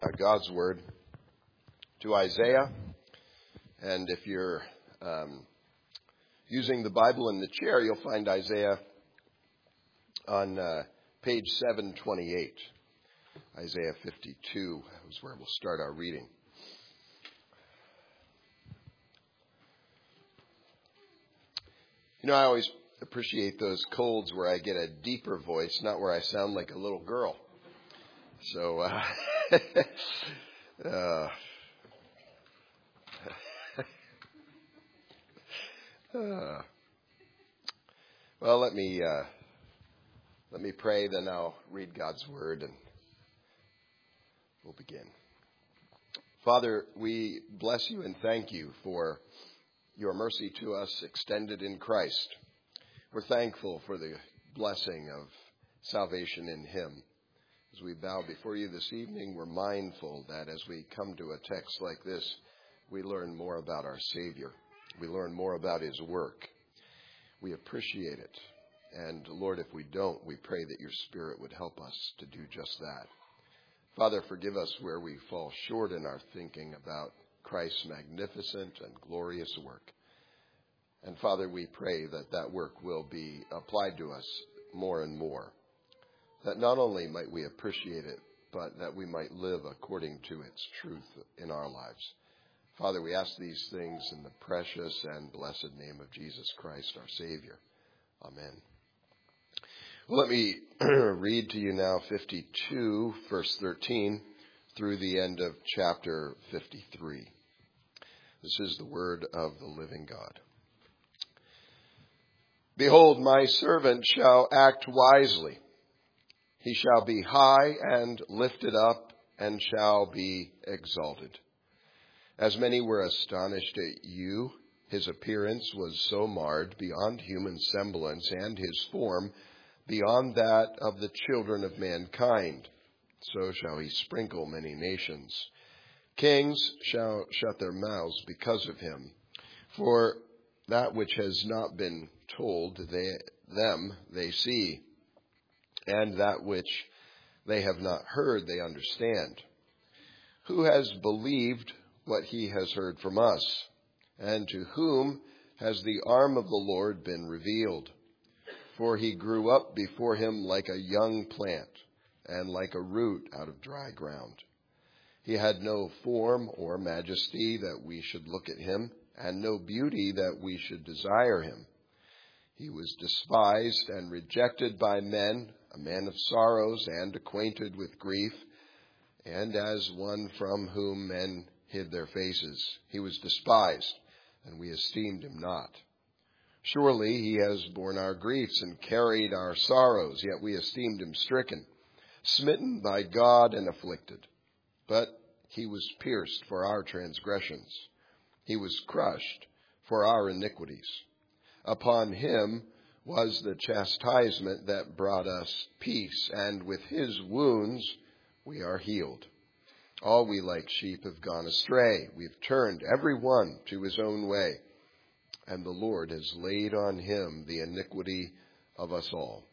God's Word to Isaiah. And if you're using the Bible in the chair, you'll find Isaiah on page 728. Isaiah 52 is where we'll start our reading. You know, I always appreciate those colds where I get a deeper voice, not where I sound like a little girl. So, well, let me pray, then I'll read God's Word and we'll begin. Father, we bless you and thank you for your mercy to us extended in Christ. We're thankful for the blessing of salvation in him. As we bow before you this evening, we're mindful that as we come to a text like this, we learn more about our Savior. We learn more about his work. We appreciate it. And Lord, if we don't, we pray that your Spirit would help us to do just that. Father, forgive us where we fall short in our thinking about Christ's magnificent and glorious work. And Father, we pray that that work will be applied to us more and more. That not only might we appreciate it, but that we might live according to its truth in our lives. Father, we ask these things in the precious and blessed name of Jesus Christ, our Savior. Amen. Well, let me read to you now 52, verse 13, through the end of chapter 53. This is the word of the living God. Behold, my servant shall act wisely. He shall be high and lifted up and shall be exalted. As many were astonished at you, his appearance was so marred beyond human semblance, and his form beyond that of the children of mankind. So shall he sprinkle many nations. Kings shall shut their mouths because of him. For that which has not been told they see, and that which they have not heard they understand. Who has believed what he has heard from us? And to whom has the arm of the Lord been revealed? For he grew up before him like a young plant, and like a root out of dry ground. He had no form or majesty that we should look at him, and no beauty that we should desire him. He was despised and rejected by men, a man of sorrows and acquainted with grief, and as one from whom men hid their faces. He was despised, and we esteemed him not. Surely he has borne our griefs and carried our sorrows, yet we esteemed him stricken, smitten by God and afflicted. But he was pierced for our transgressions. He was crushed for our iniquities. Upon him was the chastisement that brought us peace, and with his wounds we are healed. All we like sheep have gone astray. We've turned every one to his own way, and the Lord has laid on him the iniquity of us all.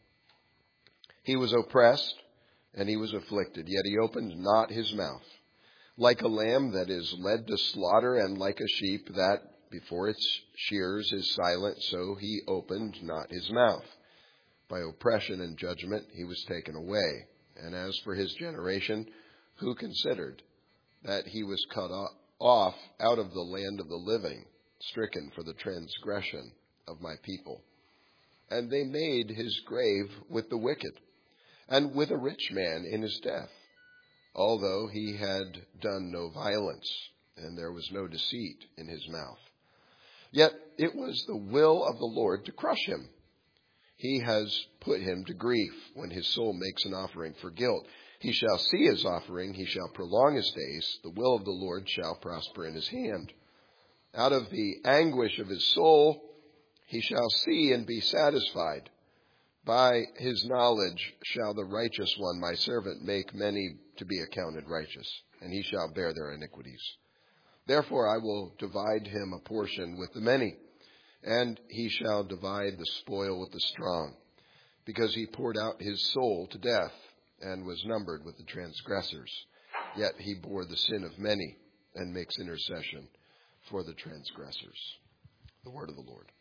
He was oppressed and he was afflicted, yet he opened not his mouth. Like a lamb that is led to slaughter, and like a sheep that before its shears is silent, so he opened not his mouth. By oppression and judgment he was taken away. And as for his generation, who considered that he was cut off out of the land of the living, stricken for the transgression of my people? And they made his grave with the wicked, and with a rich man in his death, although he had done no violence, and there was no deceit in his mouth. Yet it was the will of the Lord to crush him. He has put him to grief when his soul makes an offering for guilt. He shall see his offering, he shall prolong his days. The will of the Lord shall prosper in his hand. Out of the anguish of his soul he shall see and be satisfied. By his knowledge shall the righteous one, my servant, make many to be accounted righteous, and he shall bear their iniquities. Therefore I will divide him a portion with the many, and he shall divide the spoil with the strong, because he poured out his soul to death and was numbered with the transgressors. yet he bore the sin of many and makes intercession for the transgressors. The word of the Lord.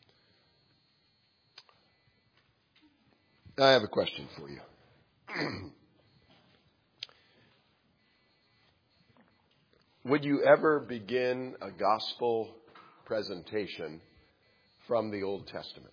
I have a question for you. Would you ever begin a gospel presentation from the Old Testament?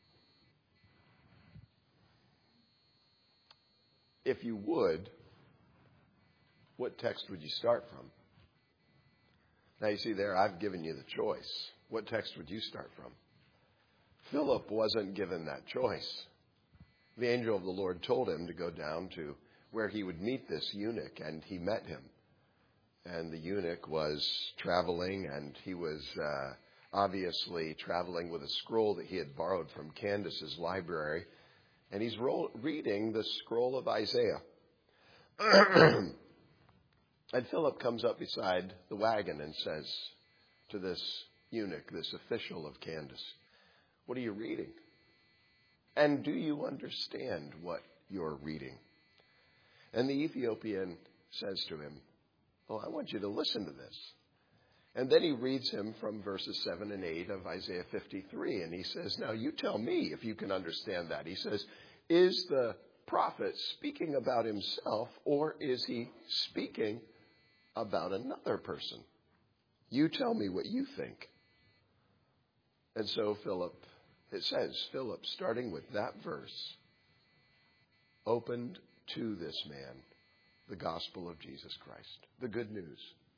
If you would, what text would you start from? Now you see there, I've given you the choice. What text would you start from? Philip wasn't given that choice. The angel of the Lord told him to go down to where he would meet this eunuch, and he met him. And the eunuch was traveling, and he was obviously traveling with a scroll that he had borrowed from Candace's library. And he's reading the scroll of Isaiah. And Philip comes up beside the wagon and says to this eunuch, this official of Candace, "What are you reading? And do you understand what you're reading?" And the Ethiopian says to him, "Oh, I want you to listen to this." And then he reads him from verses 7 and 8 of Isaiah 53. And he says, "Now you tell me if you can understand that." He says, "Is the prophet speaking about himself, or is he speaking about another person? You tell me what you think." And so it says, Philip, starting with that verse, opened to this man the gospel of Jesus Christ, the good news.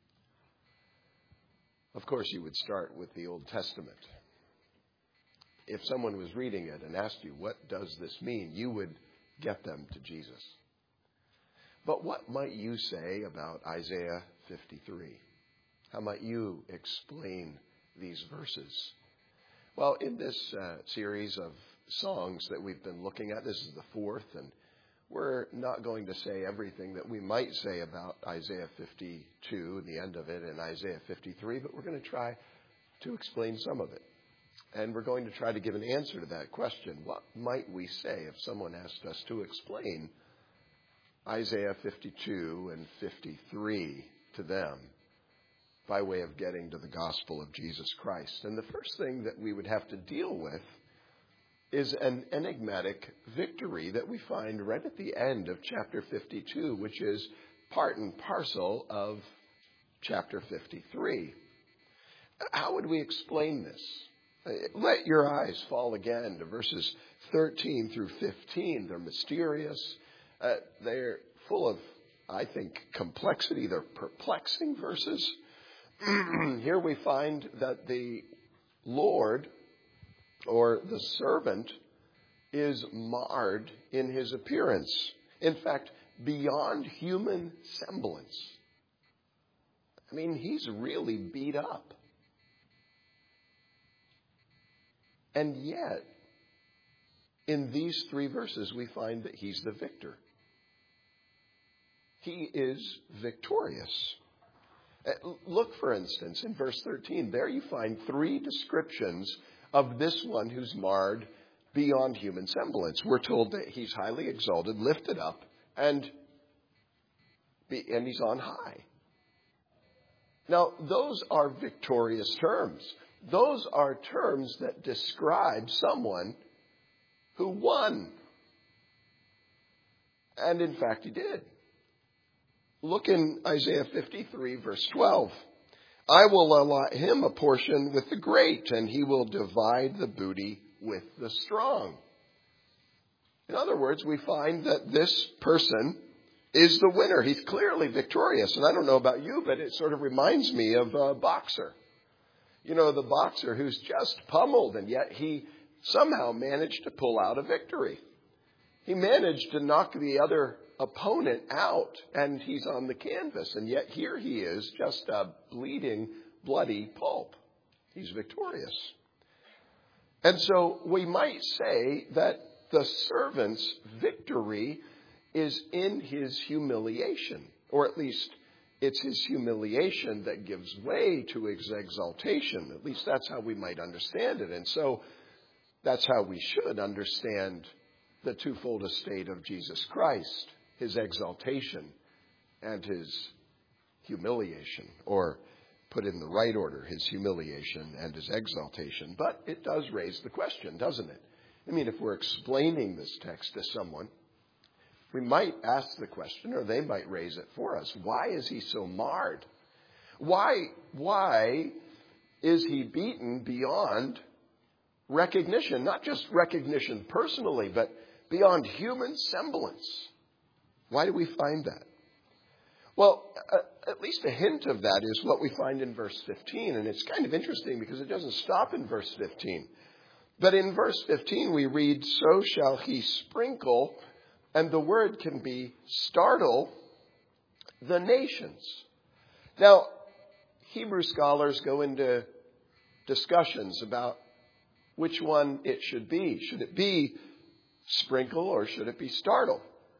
Of course, you would start with the Old Testament. If someone was reading it and asked you, "What does this mean?" you would get them to Jesus. But what might you say about Isaiah 53? How might you explain these verses? Well, in this series of songs that we've been looking at, this is the fourth, and we're not going to say everything that we might say about Isaiah 52 and the end of it and Isaiah 53, but we're going to try to explain some of it. And we're going to try to give an answer to that question. What might we say if someone asked us to explain Isaiah 52 and 53 to them by way of getting to the gospel of Jesus Christ? And the first thing that we would have to deal with is an enigmatic victory that we find right at the end of chapter 52, which is part and parcel of chapter 53. How would we explain this? Let your eyes fall again to verses 13 through 15. They're mysterious. They're full of, I think, complexity. They're perplexing verses. Here we find that the Lord, or the servant, is marred in his appearance. In fact, beyond human semblance. I mean, he's really beat up. And yet, in these three verses, we find that he's the victor. He is victorious. Look, for instance, in verse 13. There you find three descriptions of this one who's marred beyond human semblance. We're told that he's highly exalted, lifted up, and he's on high. Now, those are victorious terms. Those are terms that describe someone who won. And in fact, he did. Look in Isaiah 53, verse 12. "I will allot him a portion with the great, and he will divide the booty with the strong." In other words, we find that this person is the winner. He's clearly victorious. And I don't know about you, but it sort of reminds me of a boxer. You know, the boxer who's just pummeled, and yet he somehow managed to pull out a victory. He managed to knock the other opponent out, and he's on the canvas. And yet here he is, just a bleeding, bloody pulp. He's victorious. And so we might say that the servant's victory is in his humiliation, or at least it's his humiliation that gives way to his exaltation. At least that's how we might understand it. And so that's how we should understand the twofold estate of Jesus Christ, his exaltation and his humiliation, or put in the right order, his humiliation and his exaltation. But it does raise the question, doesn't it? I mean, if we're explaining this text to someone, we might ask the question, or they might raise it for us. Why is he so marred? Why is he beaten beyond recognition? Not just recognition personally, but beyond human semblance. Why do we find that? Well, at least a hint of that is what we find in verse 15. And it's kind of interesting because it doesn't stop in verse 15. But in verse 15 we read, "So shall he sprinkle," and the word can be startle, "the nations." Now, Hebrew scholars go into discussions about which one it should be. Should it be sprinkle or should it be startle?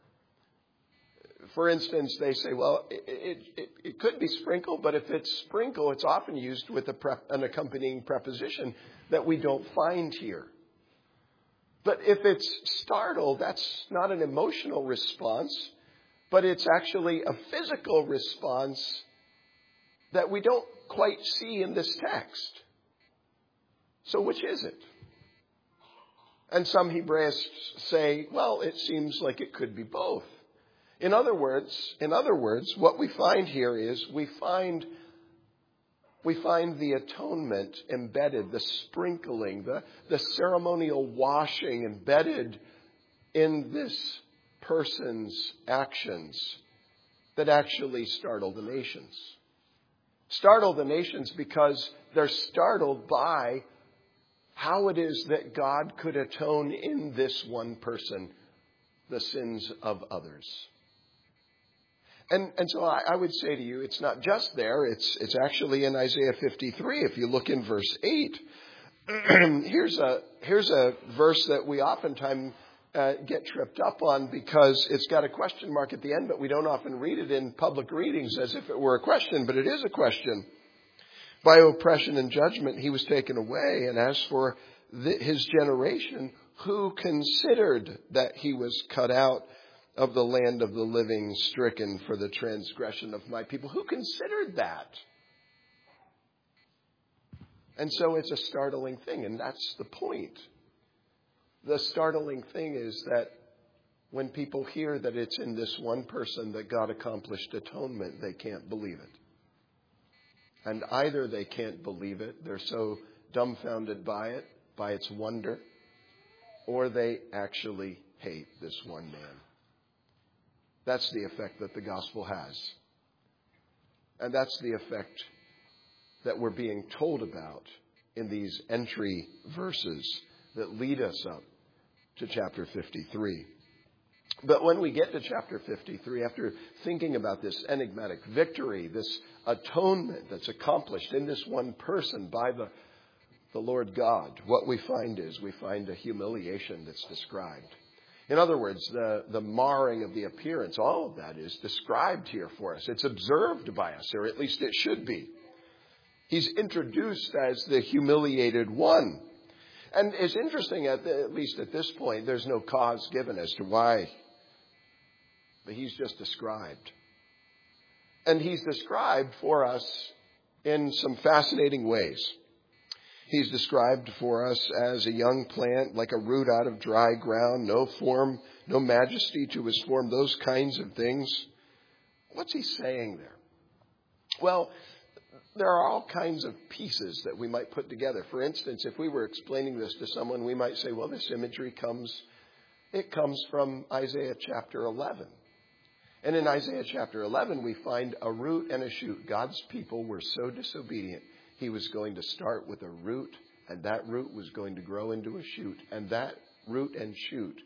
For instance, they say, well, it could be sprinkle, but if it's sprinkle, it's often used with an accompanying preposition that we don't find here. But if it's startle, that's not an emotional response, but it's actually a physical response that we don't quite see in this text. So which is it? And some Hebraists say, well, it seems like it could be both. In other words, what we find here is we find the atonement embedded, the sprinkling, the ceremonial washing embedded in this person's actions that actually startle the nations. Startle the nations because they're startled by how it is that God could atone in this one person the sins of others. And so I would say to you, it's not just there. It's actually in Isaiah 53. If you look in verse 8, here's a verse that we oftentimes get tripped up on because it's got a question mark at the end, but we don't often read it in public readings as if it were a question, but it is a question. By oppression and judgment he was taken away, and as for his generation, who considered that he was cut out of the land of the living, stricken for the transgression of my people? Who considered that? And so it's a startling thing, and that's the point. The startling thing is that when people hear that it's in this one person that God accomplished atonement, they can't believe it. And either they can't believe it, they're so dumbfounded by it, by its wonder, or they actually hate this one man. That's the effect that the gospel has. And that's the effect that we're being told about in these entry verses that lead us up to chapter 53. But when we get to chapter 53, after thinking about this enigmatic victory, this atonement that's accomplished in this one person by the Lord God, what we find is we find a humiliation that's described. In other words, the marring of the appearance, all of that is described here for us. It's observed by us, or at least it should be. He's introduced as the humiliated one. And it's interesting, at least at this point, there's no cause given as to why. But he's just described. And he's described for us in some fascinating ways. He's described for us as a young plant, like a root out of dry ground, no form, no majesty to his form, those kinds of things. What's he saying there? Well, there are all kinds of pieces that we might put together. For instance, if we were explaining this to someone, we might say, well, this imagery comes from Isaiah chapter 11. And in Isaiah chapter 11, we find a root and a shoot. God's people were so disobedient. He was going to start with a root, and that root was going to grow into a shoot. And that root and shoot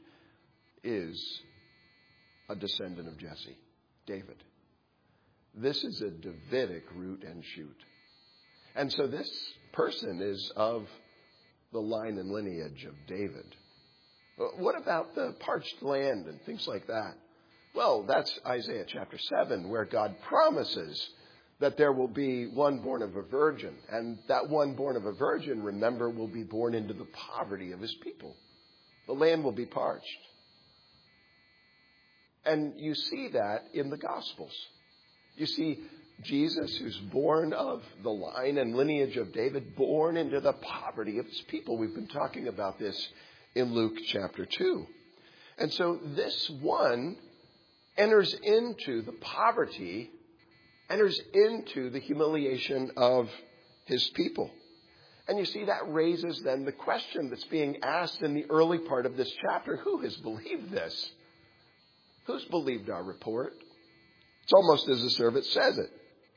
is a descendant of Jesse, David. This is a Davidic root and shoot. And so this person is of the line and lineage of David. What about the parched land and things like that? Well, that's Isaiah chapter 7, where God promises that there will be one born of a virgin. And that one born of a virgin, remember, will be born into the poverty of his people. The land will be parched. And you see that in the Gospels. You see Jesus, who's born of the line and lineage of David, born into the poverty of his people. We've been talking about this in Luke chapter 2. And so this one enters into the poverty, enters into the humiliation of his people. And you see, that raises then the question that's being asked in the early part of this chapter. Who has believed this? Who's believed our report? It's almost as the servant says it.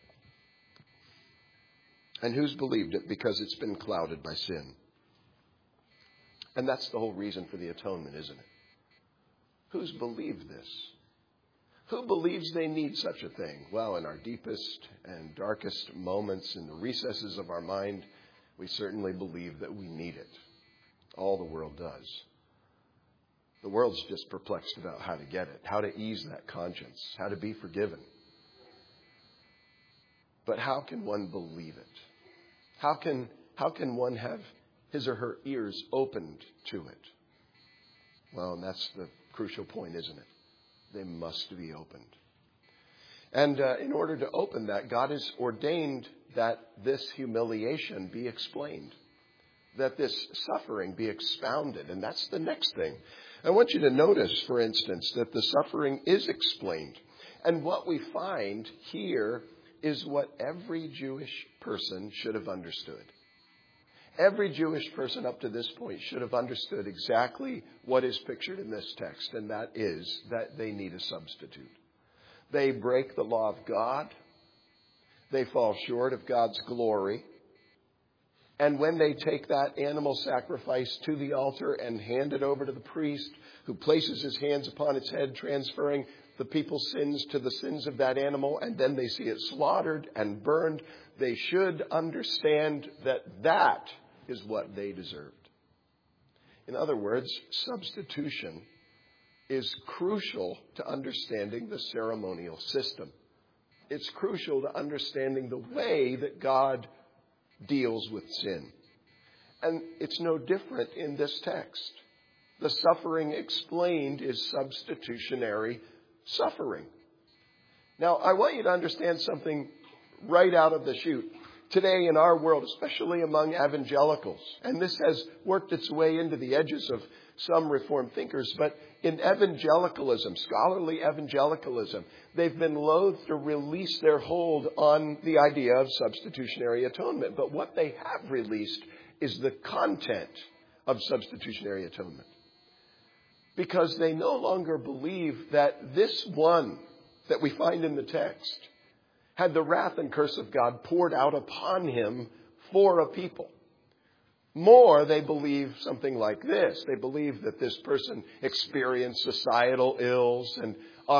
And who's believed it? Because it's been clouded by sin. And that's the whole reason for the atonement, isn't it? Who's believed this? Who believes they need such a thing? Well, in our deepest and darkest moments, in the recesses of our mind, we certainly believe that we need it. All the world does. The world's just perplexed about how to get it, how to ease that conscience, how to be forgiven. But how can one believe it? How can one have his or her ears opened to it? Well, and that's the crucial point, isn't it? They must be opened. And in order to open that, God has ordained that this humiliation be explained, that this suffering be expounded. And that's the next thing. I want you to notice, for instance, that the suffering is explained. And what we find here is what every Jewish person should have understood. Every Jewish person up to this point should have understood exactly what is pictured in this text, and that is that they need a substitute. They break the law of God. They fall short of God's glory. And when they take that animal sacrifice to the altar and hand it over to the priest, who places his hands upon its head, transferring the people's sins to the sins of that animal, and then they see it slaughtered and burned, they should understand that that is what they deserved. In other words, substitution is crucial to understanding the ceremonial system. It's crucial to understanding the way that God deals with sin. And it's no different in this text. The suffering explained is substitutionary suffering. Now, I want you to understand something right out of the chute. Today in our world, especially among evangelicals, and this has worked its way into the edges of some Reformed thinkers, but in evangelicalism, scholarly evangelicalism, they've been loath to release their hold on the idea of substitutionary atonement. But what they have released is the content of substitutionary atonement. Because they no longer believe that this one that we find in the text had the wrath and curse of God poured out upon him for a people. More, they believe something like this. They believe that this person experienced societal ills and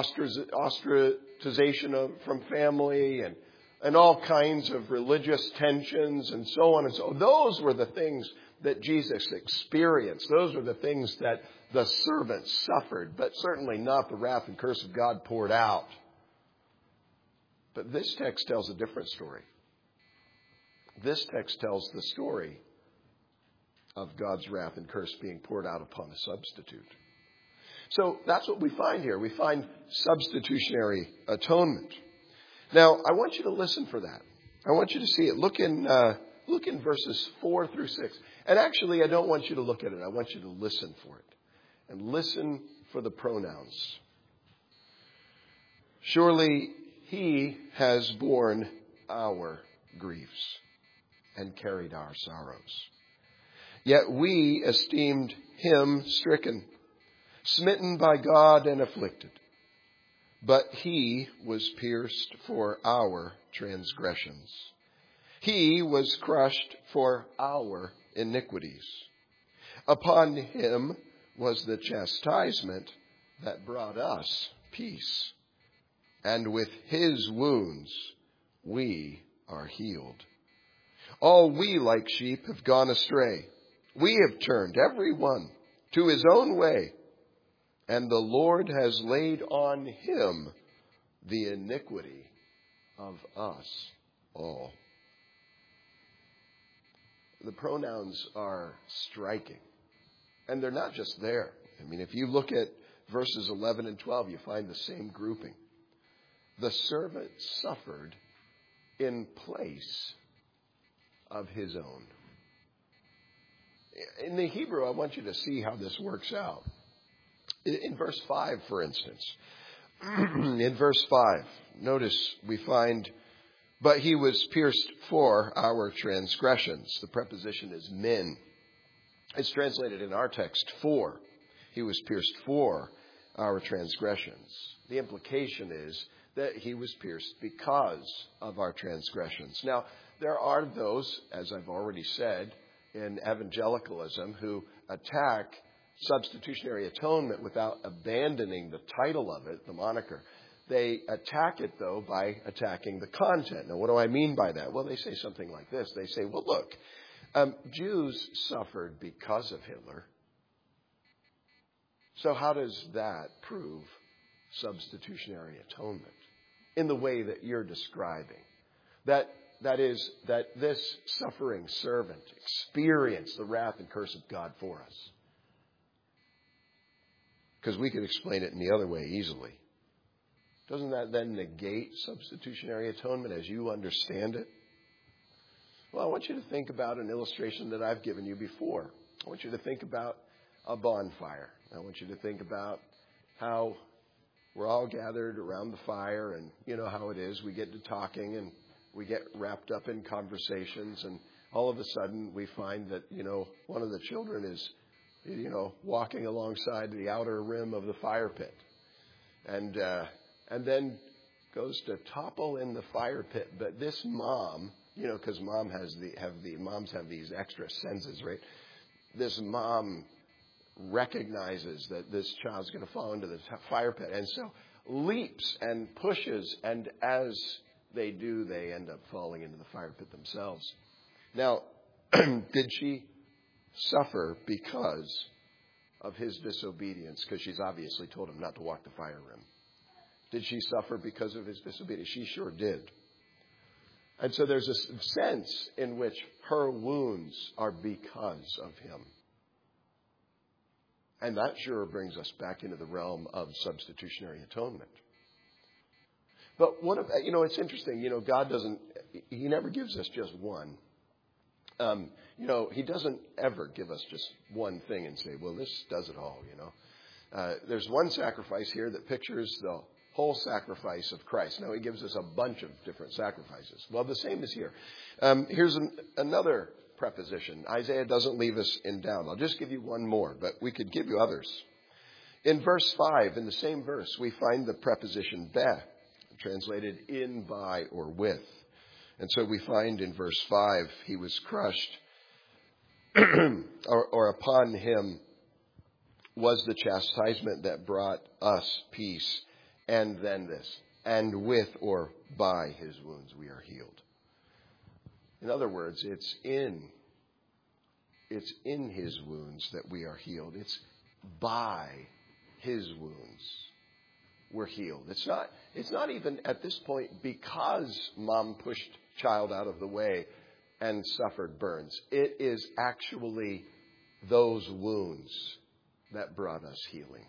ostracization from family and all kinds of religious tensions and so on and so on. Those were the things that Jesus experienced. Those were the things that the servant suffered, but certainly not the wrath and curse of God poured out. But this text tells a different story. This text tells the story of God's wrath and curse being poured out upon a substitute. So that's what we find here. We find substitutionary atonement. Now, I want you to listen for that. I want you to see it. Look in verses 4 through 6. And actually, I don't want you to look at it. I want you to listen for it. And listen for the pronouns. Surely he has borne our griefs and carried our sorrows. Yet we esteemed him stricken, smitten by God and afflicted. But he was pierced for our transgressions. He was crushed for our iniquities. Upon him was the chastisement that brought us peace. And with his wounds we are healed. All we like sheep have gone astray. We have turned every one to his own way, and the Lord has laid on him the iniquity of us all. The pronouns are striking, and they're not just there. I mean, if you look at verses 11 and 12, you find the same grouping. The servant suffered in place of his own. In the Hebrew, I want you to see how this works out. In verse 5, for instance, in verse 5, notice we find, but he was pierced for our transgressions. The preposition is min. It's translated in our text for. He was pierced for our transgressions. The implication is that he was pierced because of our transgressions. Now, there are those, as I've already said, in evangelicalism who attack substitutionary atonement without abandoning the title of it, the moniker. They attack it, though, by attacking the content. Now, what do I mean by that? Well, they say something like this. They say, well, look, Jews suffered because of Hitler. So how does that prove substitutionary atonement in the way that you're describing? That is, that this suffering servant experienced the wrath and curse of God for us. Because we could explain it in the other way easily. Doesn't that then negate substitutionary atonement as you understand it? Well, I want you to think about an illustration that I've given you before. I want you to think about a bonfire. I want you to think about how we're all gathered around the fire, and you know how it is. We get to talking and we get wrapped up in conversations, and all of a sudden we find that, one of the children is, walking alongside the outer rim of the fire pit. And then goes to topple in the fire pit. But this mom, because moms have these extra senses, right? This mom recognizes that this child's going to fall into the fire pit, and so leaps and pushes, and as they do, they end up falling into the fire pit themselves. Now, did she suffer because of his disobedience? Because she's obviously told him not to walk the fire rim. Did she suffer because of his disobedience? She sure did. And so there's a sense in which her wounds are because of him. And that sure brings us back into the realm of substitutionary atonement. But what about, it's interesting, God he never gives us just one. He doesn't ever give us just one thing and say, well, this does it all, There's one sacrifice here that pictures the whole sacrifice of Christ. Now, he gives us a bunch of different sacrifices. Well, the same is here. Here's another preposition. Isaiah doesn't leave us in doubt. I'll just give you one more, but we could give you others. In verse 5, in the same verse, we find the preposition be, translated in, by, or with. And so we find in verse 5, he was crushed, or upon him was the chastisement that brought us peace. And then this, and with or by his wounds we are healed. In other words, it's in his wounds that we are healed. It's by his wounds we're healed. It's not even at this point because mom pushed child out of the way and suffered burns. It is actually those wounds that brought us healing.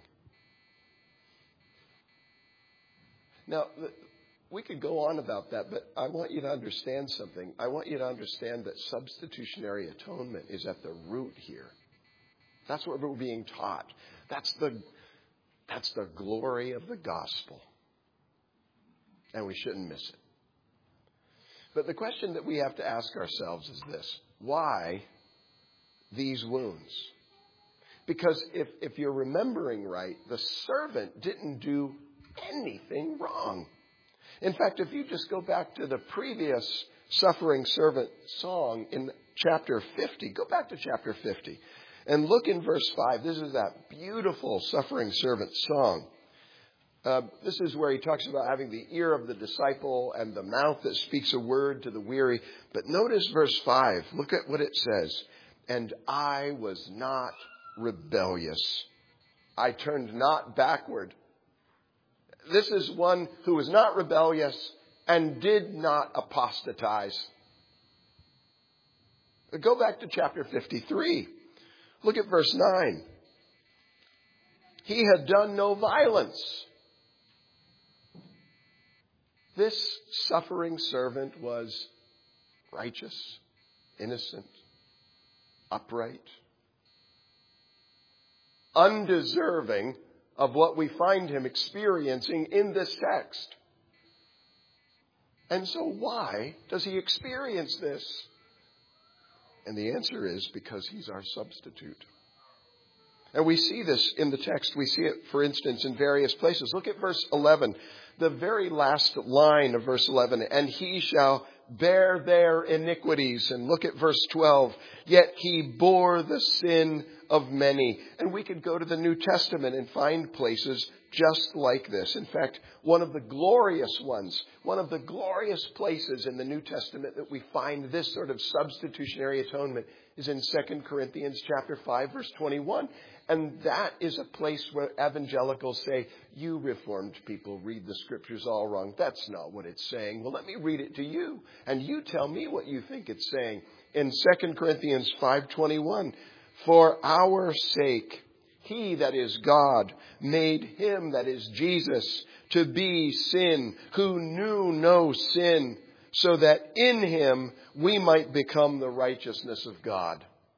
Now, we could go on about that, but I want you to understand something. I want you to understand that substitutionary atonement is at the root here. That's what we're being taught. That's the glory of the gospel. And we shouldn't miss it. But the question that we have to ask ourselves is this: why these wounds? Because if you're remembering right, the servant didn't do anything wrong. In fact, if you just go back to the previous suffering servant song in chapter 50, go back to chapter 50 and look in verse 5. This is that beautiful suffering servant song. This is where he talks about having the ear of the disciple and the mouth that speaks a word to the weary. But notice verse 5. Look at what it says. And I was not rebellious. I turned not backward. This is one who was not rebellious and did not apostatize. Go back to chapter 53. Look at verse 9. He had done no violence. This suffering servant was righteous, innocent, upright, undeserving of what we find him experiencing in this text. And so why does he experience this? And the answer is because he's our substitute. And we see this in the text. We see it, for instance, in various places. Look at verse 11, the very last line of verse 11. And he shall bear their iniquities. And look at verse 12. Yet he bore the sin of many. And we could go to the New Testament and find places just like this. In fact, one of the glorious places in the New Testament that we find this sort of substitutionary atonement is in 2 Corinthians chapter 5, verse 21. And that is a place where evangelicals say, you Reformed people read the scriptures all wrong. That's not what it's saying. Well, let me read it to you, and you tell me what you think it's saying. In 2 Corinthians 5:21, for our sake, he, that is God, made him, that is Jesus, to be sin, who knew no sin, so that in him we might become the righteousness of God.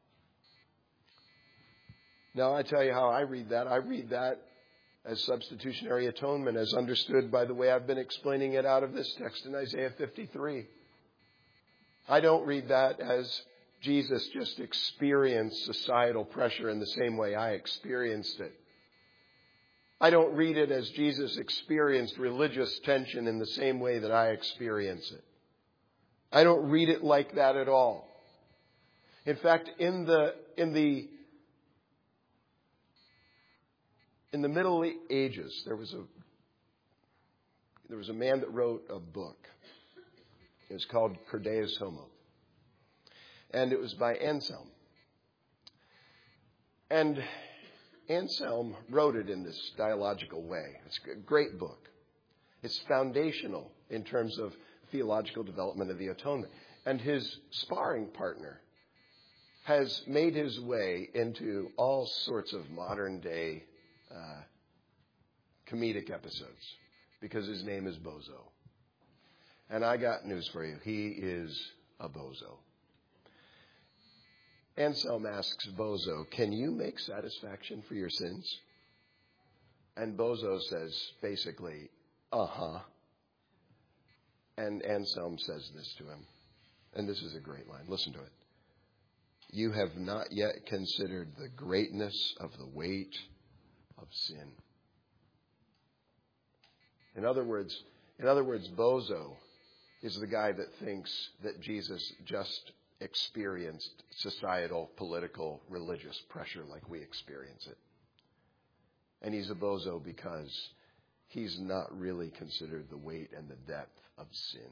Now, I tell you how I read that. I read that as substitutionary atonement, as understood by the way I've been explaining it out of this text in Isaiah 53. I don't read that as Jesus just experienced societal pressure in the same way I experienced it. I don't read it as Jesus experienced religious tension in the same way that I experience it. I don't read it like that at all. In fact, in the Middle Ages, there was a man that wrote a book. It was called Cur Deus Homo. And it was by Anselm. And Anselm wrote it in this dialogical way. It's a great book. It's foundational in terms of theological development of the atonement. And his sparring partner has made his way into all sorts of modern day comedic episodes because his name is Bozo. And I got news for you. He is a bozo. Anselm asks Bozo, can you make satisfaction for your sins? And Bozo says basically, uh-huh. And Anselm says this to him. And this is a great line. Listen to it. You have not yet considered the greatness of the weight of sin. In other words, Bozo is the guy that thinks that Jesus just experienced societal, political, religious pressure like we experience it. And he's a bozo because he's not really considered the weight and the depth of sin.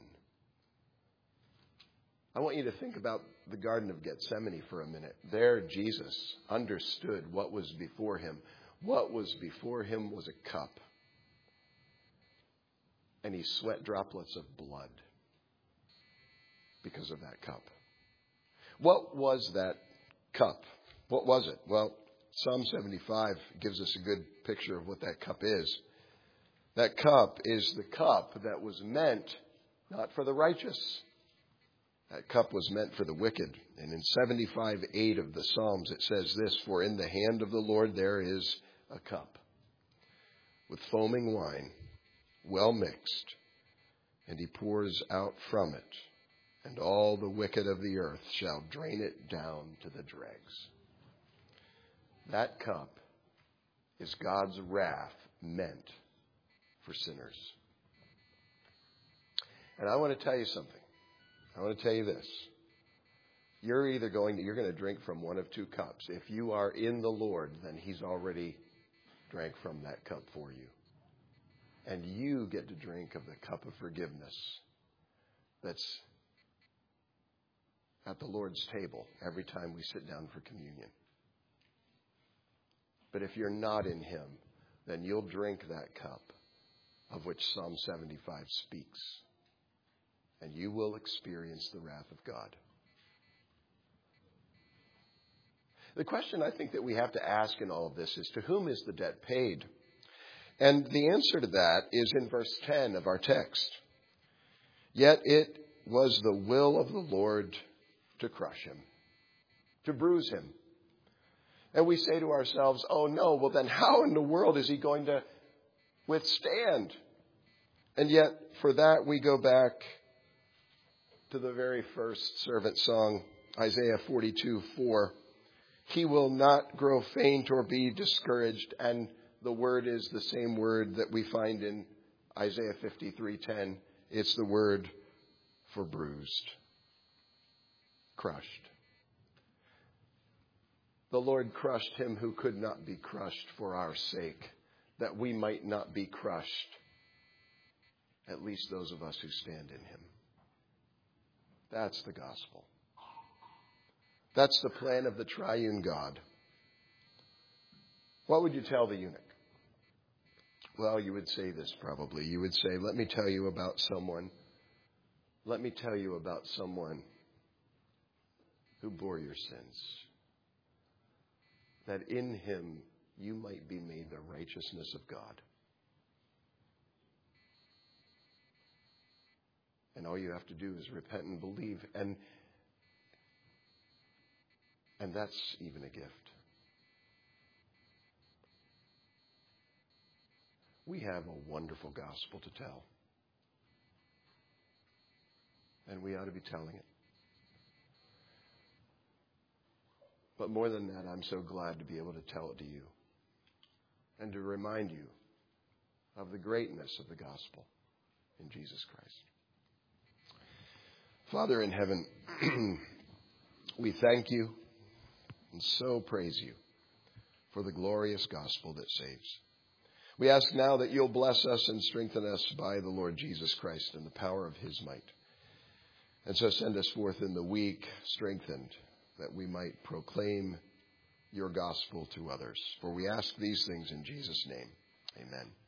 I want you to think about the Garden of Gethsemane for a minute. There, Jesus understood what was before him. What was before him was a cup. And he sweat droplets of blood because of that cup. What was that cup? What was it? Well, Psalm 75 gives us a good picture of what that cup is. That cup is the cup that was meant not for the righteous. That cup was meant for the wicked. And in 75:8 of the Psalms it says this, for in the hand of the Lord there is a cup with foaming wine, well mixed, and he pours out from it, and all the wicked of the earth shall drain it down to the dregs. That cup is God's wrath meant for sinners. And I want to tell you something. I want to tell you this. You're going to drink from one of two cups. If you are in the Lord, then he's already drank from that cup for you. And you get to drink of the cup of forgiveness that's at the Lord's table every time we sit down for communion. But if you're not in him, then you'll drink that cup of which Psalm 75 speaks. And you will experience the wrath of God. The question I think that we have to ask in all of this is, to whom is the debt paid? And the answer to that is in verse 10 of our text. Yet it was the will of the Lord to crush him, to bruise him. And we say to ourselves, oh no, well then how in the world is he going to withstand? And yet for that we go back to the very first servant song, Isaiah 42:4. He will not grow faint or be discouraged. And the word is the same word that we find in Isaiah 53:10. It's the word for bruised, crushed. The Lord crushed him who could not be crushed for our sake, that we might not be crushed, at least those of us who stand in him. That's the gospel. That's the plan of the triune God. What would you tell the eunuch? Well, you would say this probably. You would say, let me tell you about someone. Let me tell you about someone who bore your sins, that in him you might be made the righteousness of God. And all you have to do is repent and believe. And that's even a gift. We have a wonderful gospel to tell. And we ought to be telling it. But more than that, I'm so glad to be able to tell it to you and to remind you of the greatness of the gospel in Jesus Christ. Father in heaven, we thank you and so praise you for the glorious gospel that saves. We ask now that you'll bless us and strengthen us by the Lord Jesus Christ in the power of his might. And so send us forth in the week, strengthened, that we might proclaim your gospel to others. For we ask these things in Jesus' name. Amen.